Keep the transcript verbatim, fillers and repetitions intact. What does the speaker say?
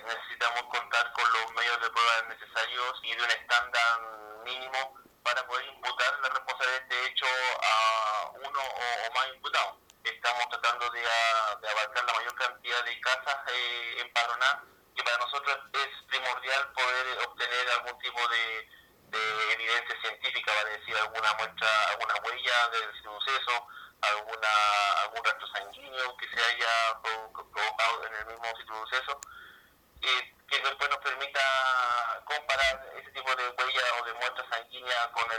necesitamos contar con los medios de prueba necesarios y de un estándar mínimo para poder imputar la responsabilidad de este hecho a uno o, o más imputados. Estamos tratando de, a, de abarcar la mayor cantidad de casas eh, empadronadas, que para nosotros es primordial poder obtener algún tipo de, de evidencia científica, para decir alguna muestra, alguna huella del suceso, alguna algún rastro sanguíneo que se haya provocado en el mismo suceso, eh, que después nos permita comparar ese tipo de huella o de muestra sanguínea con